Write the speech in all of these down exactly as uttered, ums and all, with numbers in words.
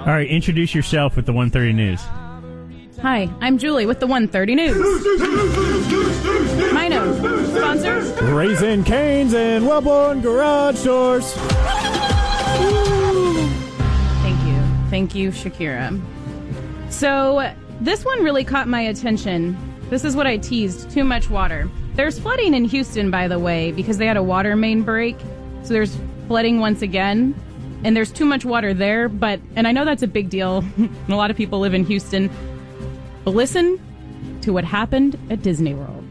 All right, introduce yourself with the one thirty News. Hi, I'm Julie with the one thirty News. My nose. Sponsors? Raising Cane's and Wellborn Garage Doors. Thank you. Thank you, Shakira. So, this one really caught my attention. This is what I teased. Too much water. There's flooding in Houston, by the way, because they had a water main break. So there's flooding once again. And there's too much water there. But, and I know that's a big deal. A lot of people live in Houston. But listen to what happened at Disney World.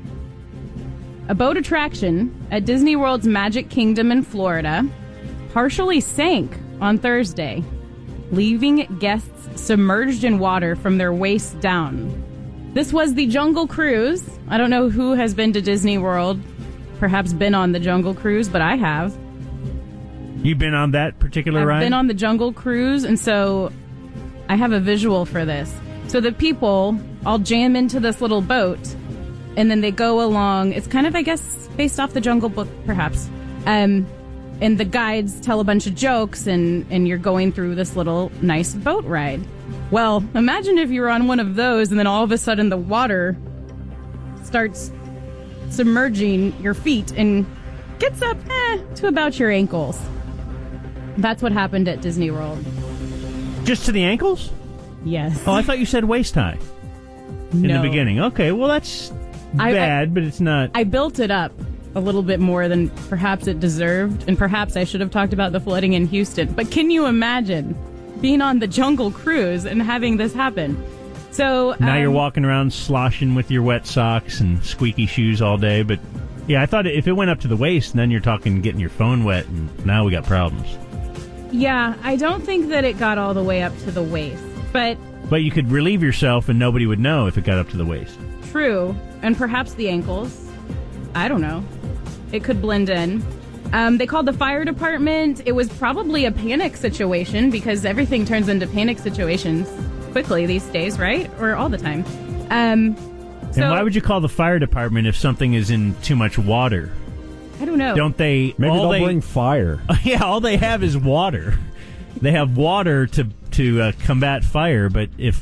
A boat attraction at Disney World's Magic Kingdom in Florida partially sank on Thursday, leaving guests submerged in water from their waist down. This was the Jungle Cruise. I don't know who has been to Disney World, perhaps been on the Jungle Cruise, but I have. You've been on that particular I've ride? I've been on the Jungle Cruise, and so I have a visual for this. So the people all jam into this little boat, and then they go along. It's kind of, I guess, based off the Jungle Book, perhaps. Um, and the guides tell a bunch of jokes, and, and you're going through this little nice boat ride. Well, imagine if you were on one of those, and then all of a sudden the water starts submerging your feet and gets up eh, to about your ankles. That's what happened at Disney World. Just to the ankles? Yes. Oh, I thought you said waist high in no. the beginning. Okay, well, that's I, bad, I, but it's not. I built it up a little bit more than perhaps it deserved, and perhaps I should have talked about the flooding in Houston. But can you imagine being on the Jungle Cruise and having this happen? So Now um, you're walking around sloshing with your wet socks and squeaky shoes all day, but yeah, I thought if it went up to the waist, then you're talking getting your phone wet, and now we got problems. Yeah, I don't think that it got all the way up to the waist, but... But you could relieve yourself and nobody would know if it got up to the waist. True, and perhaps the ankles. I don't know. It could blend in. Um, they called the fire department. It was probably a panic situation because everything turns into panic situations quickly these days, right? Or all the time. Um, so, and why would you call the fire department if something is in too much water? I don't know. Don't they... Maybe all they'll they, bring fire. Yeah, all they have is water. They have water to to uh, combat fire, but if...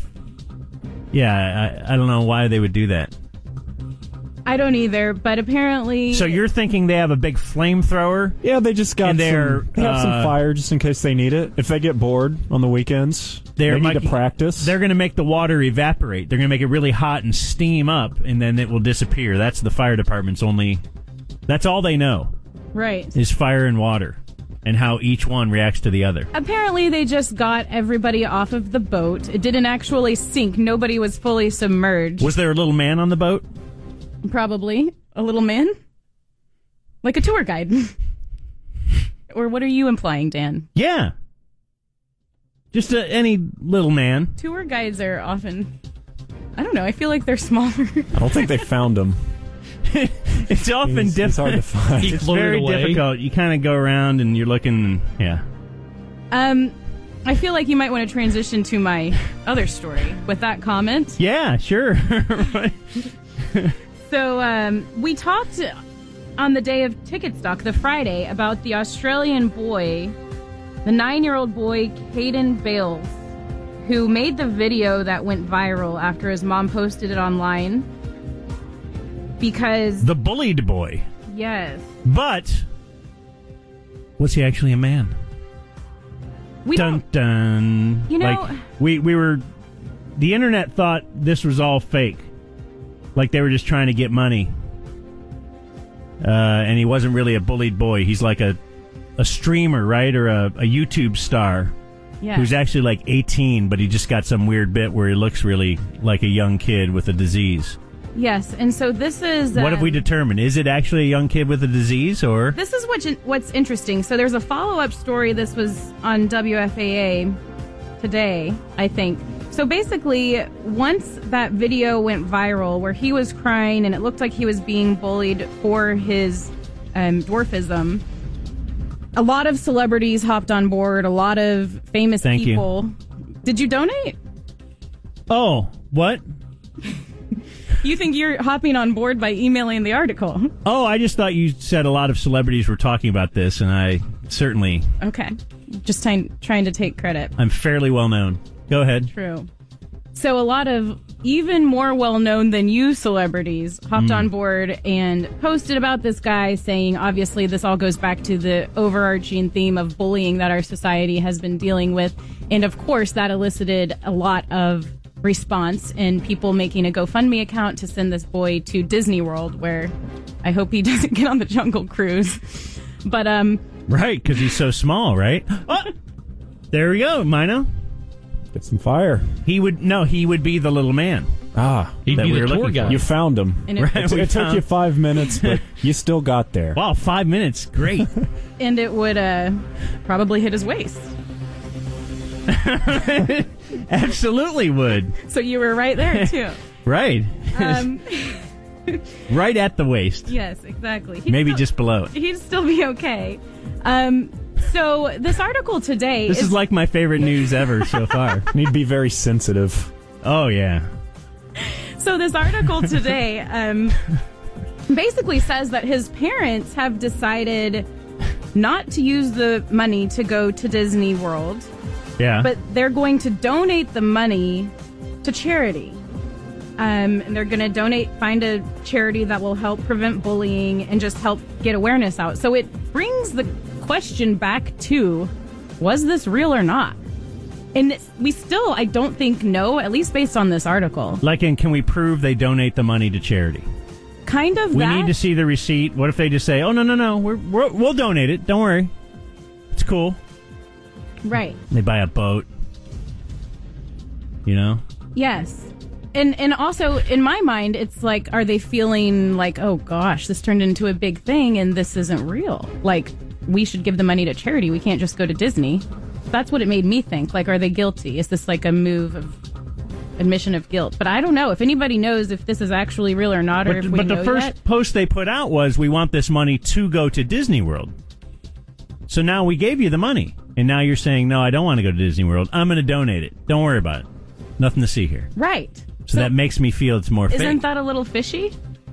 Yeah, I, I don't know why they would do that. I don't either, but apparently... So you're thinking they have a big flamethrower? Yeah, they just got and they're, some, they have uh, some fire just in case they need it. If they get bored on the weekends, they need might, to practice. They're going to make the water evaporate. They're going to make it really hot and steam up, and then it will disappear. That's the fire department's only... That's all they know. Right. Is fire and water, and how each one reacts to the other. Apparently they just got everybody off of the boat. It didn't actually sink. Nobody was fully submerged. Was there a little man on the boat? Probably. A little man? Like a tour guide. Or what are you implying, Dan? Yeah. Just a, any little man. Tour guides are often... I don't know. I feel like they're smaller. I don't think they found him. It's often He's- difficult. it's hard to find. It's floated very away. difficult. You kind of go around and you're looking, and, yeah. Um, I feel like you might want to transition to my other story with that comment. Yeah, sure. So um, we talked on the day of Ticket Stock, the Friday, about the Australian boy, the nine-year-old boy, Caden Bales, who made the video that went viral after his mom posted it online. Because... The bullied boy. Yes. But was he actually a man? We dun don't... dun. You know... Like, we, we were... The internet thought this was all fake. Like they were just trying to get money. Uh, and he wasn't really a bullied boy. He's like a, a streamer, right? Or a, a YouTube star. Yeah. Who's actually like eighteen, but he just got some weird bit where he looks really like a young kid with a disease. Yes, and so this is... What have we um, determined? Is it actually a young kid with a disease, or... This is what, what's interesting. So there's a follow-up story. This was on W F A A today, I think. So basically, once that video went viral where he was crying and it looked like he was being bullied for his um, dwarfism, a lot of celebrities hopped on board, a lot of famous Thank people. you. Did you donate? Oh, what? You think you're hopping on board by emailing the article? Oh, I just thought you said a lot of celebrities were talking about this, and I certainly... Okay. Just trying, trying to take credit. I'm fairly well known. Go ahead. True. So a lot of even more well-known than you celebrities hopped Mm. on board and posted about this guy, saying, obviously, this all goes back to the overarching theme of bullying that our society has been dealing with. And, of course, that elicited a lot of response and people making a GoFundMe account to send this boy to Disney World, where I hope he doesn't get on the Jungle Cruise. But, um... Right, because he's so small, right? Oh, there we go, Mino. Get some fire. He would no, he would be the little man. Ah, He'd that be we the were tour looking guide. for. you found him. And it, Right. It, We it took found- you five minutes, but you still got there. Wow, five minutes, great. and it would uh, probably hit his waist. Absolutely would. So you were right there, too. Right, Um, right at the waist. yes, exactly. He'd Maybe still- just below it. He'd still be okay. Um, so this article today This is like my favorite news ever so far. Need to be very sensitive. Oh yeah. so this article today um, basically says that his parents have decided not to use the money to go to Disney World, Yeah. but they're going to donate the money to charity. Um, and they're going to donate, find a charity that will help prevent bullying and just help get awareness out. So it brings the question back to, was this real or not? And it's, we still, I don't think, know, at least based on this article. Like, and can we prove they donate the money to charity? Kind of We that. need to see the receipt. What if they just say, "Oh no, no, no, we're, we're we'll donate it. Don't worry, it's cool." Right. They buy a boat. You know. Yes. And and also, in my mind, it's like, are they feeling like, oh gosh, this turned into a big thing and this isn't real? Like, we should give the money to charity. We can't just go to Disney. That's what it made me think. Like, are they guilty? Is this like a move of admission of guilt? But I don't know. If anybody knows if this is actually real or not, or But, if we but the know first yet. post they put out was, "We want this money to go to Disney World." So now we gave you the money, and now you're saying, "No, I don't want to go to Disney World. I'm going to donate it. Don't worry about it. Nothing to see here." Right. So, that makes me feel it's more Isn't fake. that a little fishy?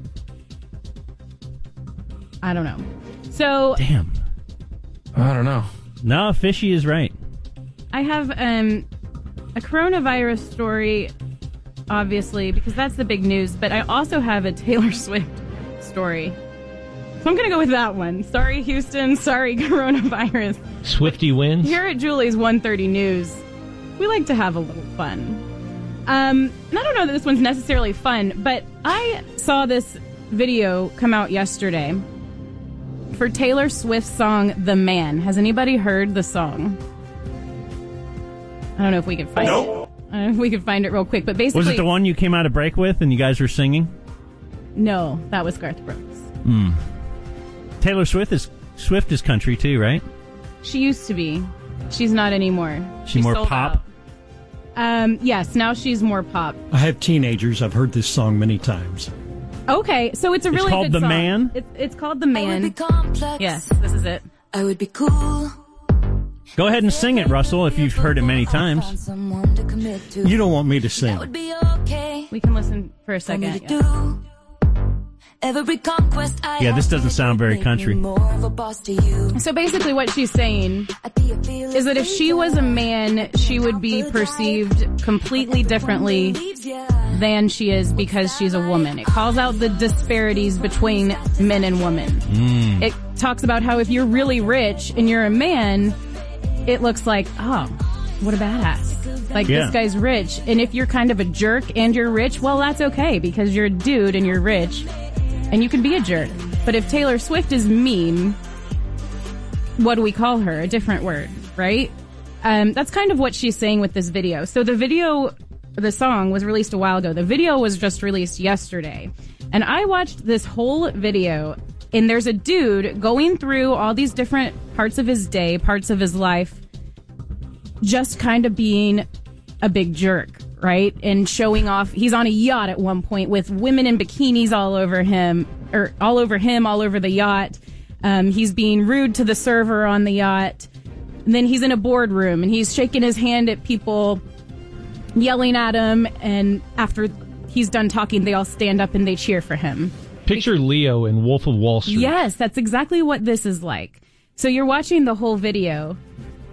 I don't know. So Damn. I don't know. No, fishy is right. I have um, a coronavirus story, obviously, because that's the big news, but I also have a Taylor Swift story. So I'm going to go with that one. Sorry, Houston. Sorry, coronavirus. Swifty wins. Here at Julie's one thirty News, we like to have a little fun. Um, and I don't know that this one's necessarily fun, but I saw this video come out yesterday for Taylor Swift's song, The Man. Has anybody heard the song? I don't know if we can find Nope. it. I don't know if we can find it real quick, but basically... Was it the one you came out of break with and you guys were singing? No, that was Garth Brooks. Taylor Swift is Swift is country too, right? She used to be. She's not anymore. She more sold pop? out. Um, yes, now she's more pop. I have teenagers. I've heard this song many times. Okay, so it's a It's really called good The song. Man? It's, it's called The I would Man. be complex. Yes, this is it. I would be cool. Go ahead and sing it, Russell, if you've heard it many Found times. someone to commit to. You don't want me to That sing. would be okay We can listen for a for me second. to yeah. do. Every conquest I Yeah, this have doesn't sound very make me country. More of a boss to you. So basically what she's saying I'd be a fearless is that if she was a leader. man, she would be perceived completely differently Leaves ya. than she is because she's a woman. It calls out the disparities between men and women. It talks about how if you're really rich and you're a man, it looks like, oh, what a badass. Like, Yeah. this guy's rich. And if you're kind of a jerk and you're rich, well, that's okay because you're a dude and you're rich and you can be a jerk. But if Taylor Swift is mean, what do we call her? A different word, right? Um, that's kind of what she's saying with this video. So the video, the song was released a while ago. The video was just released yesterday. And I watched this whole video, and there's a dude going through all these different parts of his day, parts of his life, just kind of being a big jerk, right? And showing off. He's on a yacht at one point with women in bikinis all over him, or all over him, all over the yacht. Um, he's being rude to the server on the yacht. And then he's in a boardroom and he's shaking his hand at people, yelling at him. And after he's done talking, they all stand up and they cheer for him. Picture Leo in Wolf of Wall Street. Yes, that's exactly what this is like. So you're watching the whole video,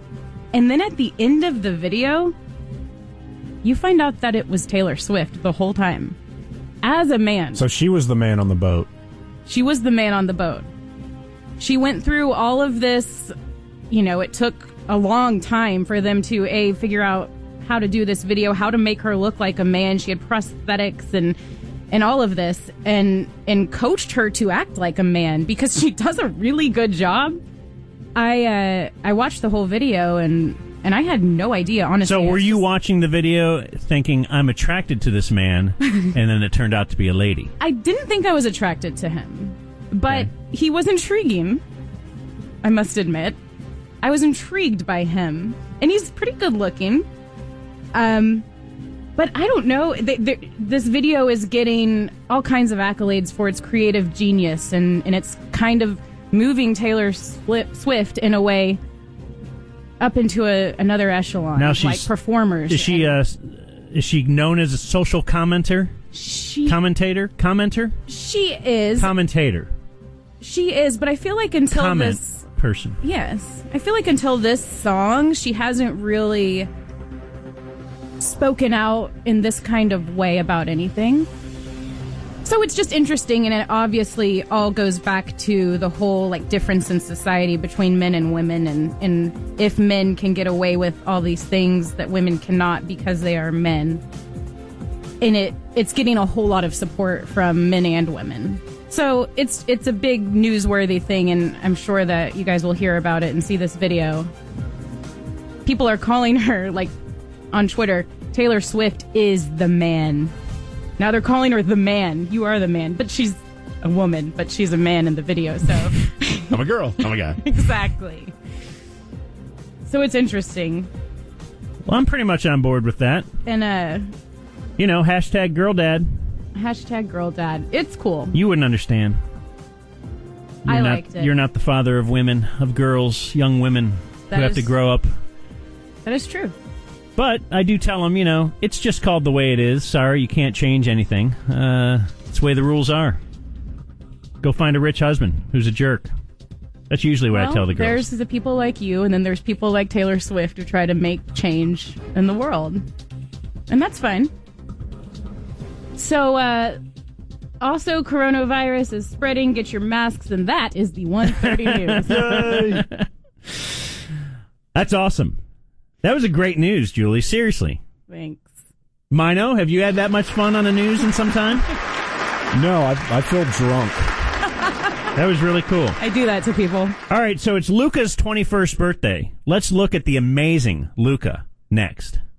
And then at the end of the video, you find out that it was Taylor Swift the whole time. As a man. So she was the man on the boat. She was the man on the boat. She went through all of this. You know, it took a long time for them to, A, figure out how to do this video, how to make her look like a man. She had prosthetics and and all of this, and and coached her to act like a man, because she does a really good job. I uh, I watched the whole video, and, and I had no idea, honestly. So were you watching the video thinking, I'm attracted to this man, and then it turned out to be a lady? I didn't think I was attracted to him, but Okay. he was intriguing, I must admit. I was intrigued by him, and he's pretty good looking. Um, but I don't know. Th- th- this video is getting all kinds of accolades for its creative genius, and, and it's kind of moving Taylor Swift in a way up into a, another echelon, Now of, she's- like performers. Is she and uh, is she known as a social commenter? she Commentator? Commenter? she is Commentator. she is, but I feel like until Comment this. person. Yes. I feel like until this song, she hasn't really spoken out in this kind of way about anything. So it's just interesting, and it obviously all goes back to the whole like difference in society between men and women, and, and if men can get away with all these things that women cannot because they are men. And it it's getting a whole lot of support from men and women. So it's it's a big newsworthy thing, and I'm sure that you guys will hear about it and see this video. People are calling her, like, on Twitter, Taylor Swift is the man. Now they're calling her the man. You are the man. But she's a woman, but she's a man in the video, so... I'm a girl. I'm a guy. Exactly. So it's interesting. Well, I'm pretty much on board with that. And, uh, You know, hashtag girl dad. hashtag girl dad. It's cool. You wouldn't understand. You're I not, liked it. You're not the father of women, of girls, young women That who have is- to grow up. That is true. But I do tell them, you know, it's just called the way it is. Sorry, you can't change anything. Uh, it's the way the rules are. Go find a rich husband who's a jerk. That's usually what Well, I tell the girls. There's the people like you, and then there's people like Taylor Swift who try to make change in the world. And that's fine. So, uh, also, coronavirus is spreading. Get your masks, and that is the one thirty news. That's awesome. That was a great news, Julie. Seriously. Thanks. Mino, have you had that much fun on the news in some time? No, I, I feel drunk. That was really cool. I do that to people. All right, so it's Luca's twenty-first birthday. Let's look at the amazing Luca next.